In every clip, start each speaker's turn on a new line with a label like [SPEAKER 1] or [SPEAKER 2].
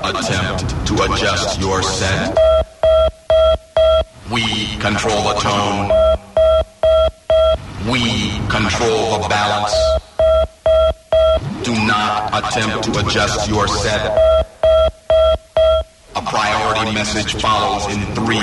[SPEAKER 1] attempt to adjust your set. We control the tone. We control the balance. Do not attempt to adjust your set. A priority message follows in 3, 2,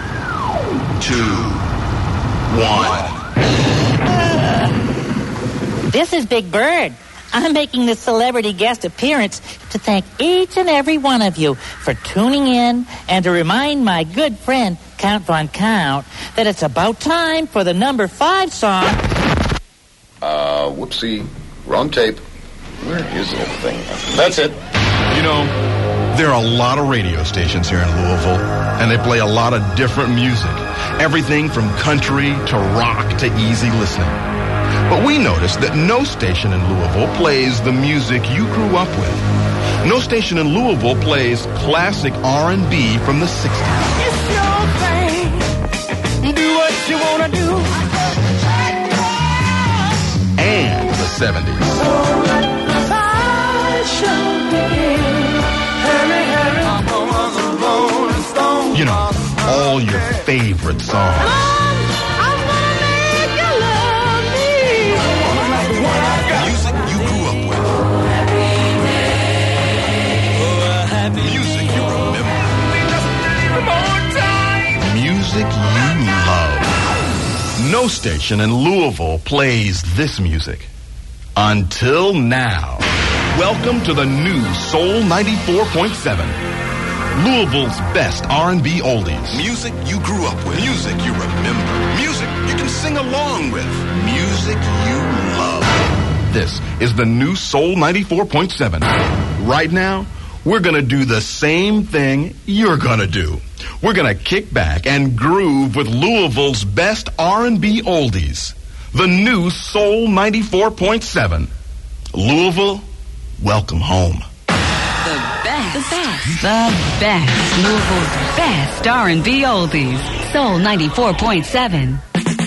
[SPEAKER 1] 1.
[SPEAKER 2] This is Big Bird. I'm making this celebrity guest appearance to thank each and every one of you for tuning in and to remind my good friend Count Von Count that it's about time for the number 5 song.
[SPEAKER 3] Whoopsie. Wrong tape. Where is the little thing? That's it.
[SPEAKER 1] You know, there are a lot of radio stations here in Louisville, and they play a lot of different music. Everything from country to rock to easy listening. But we noticed that no station in Louisville plays the music you grew up with. No station in Louisville plays classic R&B from the 60s.
[SPEAKER 4] It's your thing. Do what you want to do.
[SPEAKER 1] And the 70s.
[SPEAKER 4] So let the fight show begin. Hurry, hurry. I'm on the Rolling Stone.
[SPEAKER 1] You know, all your favorite songs. Music you grew up with. Music you remember. Music you love. No station in Louisville plays this music. Until now. Welcome to the new Soul 94.7. Louisville's best R&B oldies. Music you grew up with. Music you remember. Music you can sing along with. Music you love. This is the new Soul 94.7. Right now, we're going to do the same thing you're going to do. We're going to kick back and groove with Louisville's best R&B oldies. The new Soul 94.7. Louisville, welcome home.
[SPEAKER 5] The best. Louisville's best R&B oldies. Soul 94.7.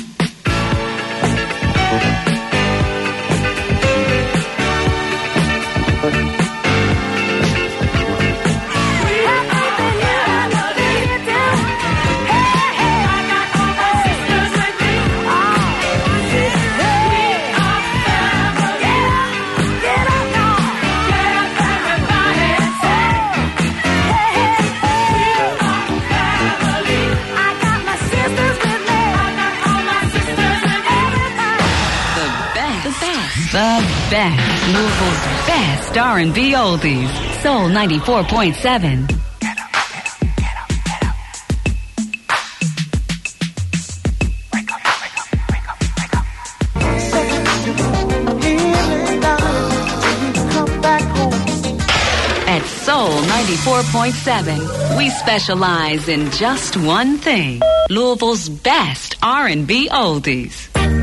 [SPEAKER 5] The best. Louisville's best R&B oldies. Soul 94.7. At Soul 94.7, we specialize in just one thing. Louisville's best R&B oldies.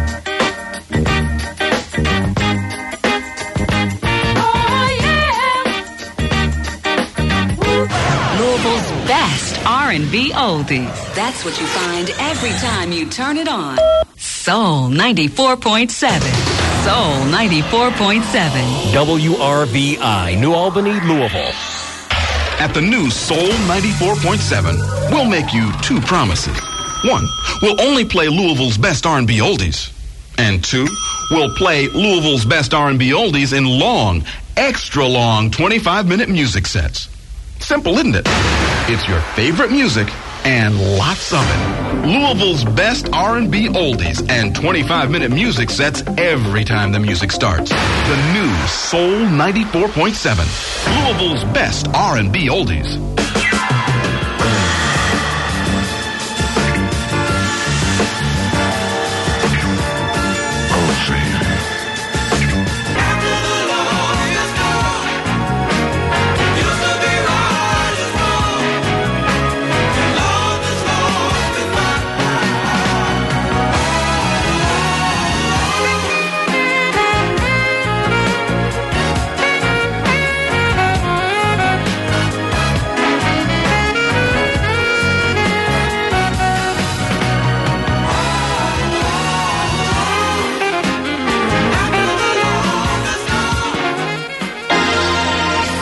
[SPEAKER 5] Louisville's best R&B oldies. That's what you find every time you turn it on. Soul 94.7. Soul 94.7.
[SPEAKER 6] WRVI, New Albany, Louisville.
[SPEAKER 1] At the new Soul 94.7, we'll make you 2 promises. 1, we'll only play Louisville's best R&B oldies. And 2, we'll play Louisville's best R&B oldies in long, extra long 25-minute music sets. Simple, isn't it? It's your favorite music and lots of it. Louisville's best R&B oldies and 25-minute music sets every time the music starts. The new Soul 94.7. Louisville's best R&B oldies.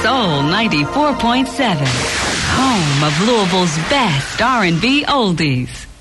[SPEAKER 5] Soul 94.7. Home of Louisville's best R&B oldies.